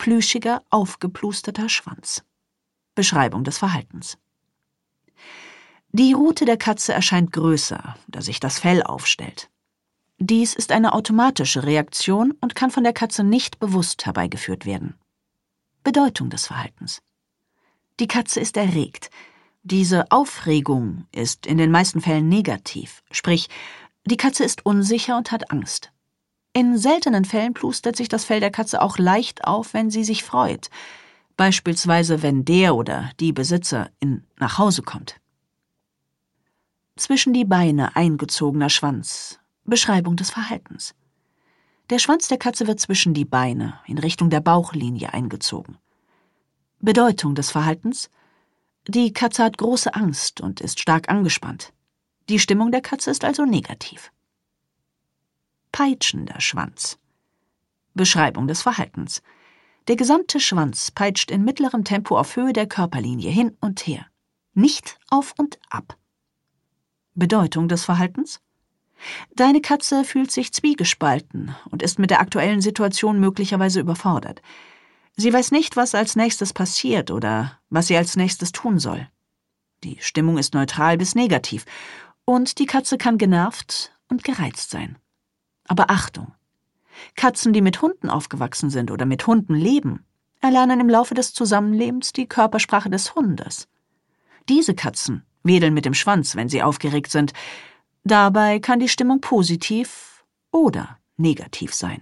plüschiger, aufgeplusterter Schwanz. Beschreibung des Verhaltens. Die Rute der Katze erscheint größer, da sich das Fell aufstellt. Dies ist eine automatische Reaktion und kann von der Katze nicht bewusst herbeigeführt werden. Bedeutung des Verhaltens. Die Katze ist erregt. Diese Aufregung ist in den meisten Fällen negativ, sprich, die Katze ist unsicher und hat Angst. In seltenen Fällen plustert sich das Fell der Katze auch leicht auf, wenn sie sich freut, beispielsweise wenn der oder die Besitzerin nach Hause kommt. Zwischen die Beine eingezogener Schwanz. Beschreibung des Verhaltens. Der Schwanz der Katze wird zwischen die Beine in Richtung der Bauchlinie eingezogen. Bedeutung des Verhaltens. Die Katze hat große Angst und ist stark angespannt. Die Stimmung der Katze ist also negativ. Peitschender Schwanz. Beschreibung des Verhaltens. Der gesamte Schwanz peitscht in mittlerem Tempo auf Höhe der Körperlinie hin und her, nicht auf und ab. Bedeutung des Verhaltens. Deine Katze fühlt sich zwiegespalten und ist mit der aktuellen Situation möglicherweise überfordert. Sie weiß nicht, was als nächstes passiert oder was sie als nächstes tun soll. Die Stimmung ist neutral bis negativ und die Katze kann genervt und gereizt sein. Aber Achtung! Katzen, die mit Hunden aufgewachsen sind oder mit Hunden leben, erlernen im Laufe des Zusammenlebens die Körpersprache des Hundes. Diese Katzen wedeln mit dem Schwanz, wenn sie aufgeregt sind. Dabei kann die Stimmung positiv oder negativ sein.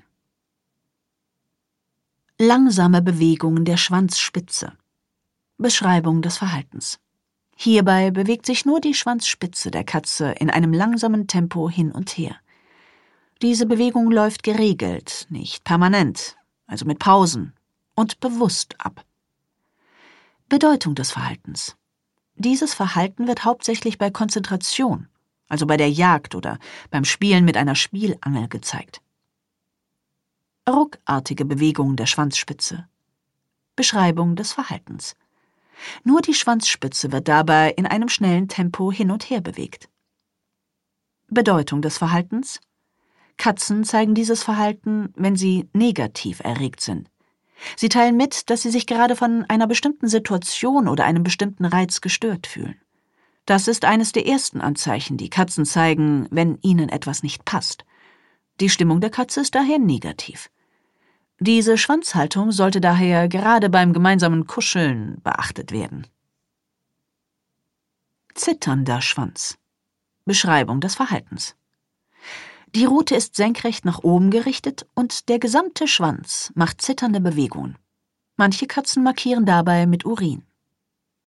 Langsame Bewegungen der Schwanzspitze. Beschreibung des Verhaltens. Hierbei bewegt sich nur die Schwanzspitze der Katze in einem langsamen Tempo hin und her. Diese Bewegung läuft geregelt, nicht permanent, also mit Pausen und bewusst ab. Bedeutung des Verhaltens. Dieses Verhalten wird hauptsächlich bei Konzentration, also bei der Jagd oder beim Spielen mit einer Spielangel gezeigt. Ruckartige Bewegungen der Schwanzspitze. Beschreibung des Verhaltens. Nur die Schwanzspitze wird dabei in einem schnellen Tempo hin und her bewegt. Bedeutung des Verhaltens. Katzen zeigen dieses Verhalten, wenn sie negativ erregt sind. Sie teilen mit, dass sie sich gerade von einer bestimmten Situation oder einem bestimmten Reiz gestört fühlen. Das ist eines der ersten Anzeichen, die Katzen zeigen, wenn ihnen etwas nicht passt. Die Stimmung der Katze ist daher negativ. Diese Schwanzhaltung sollte daher gerade beim gemeinsamen Kuscheln beachtet werden. Zitternder Schwanz. Beschreibung des Verhaltens. Die Rute ist senkrecht nach oben gerichtet und der gesamte Schwanz macht zitternde Bewegungen. Manche Katzen markieren dabei mit Urin.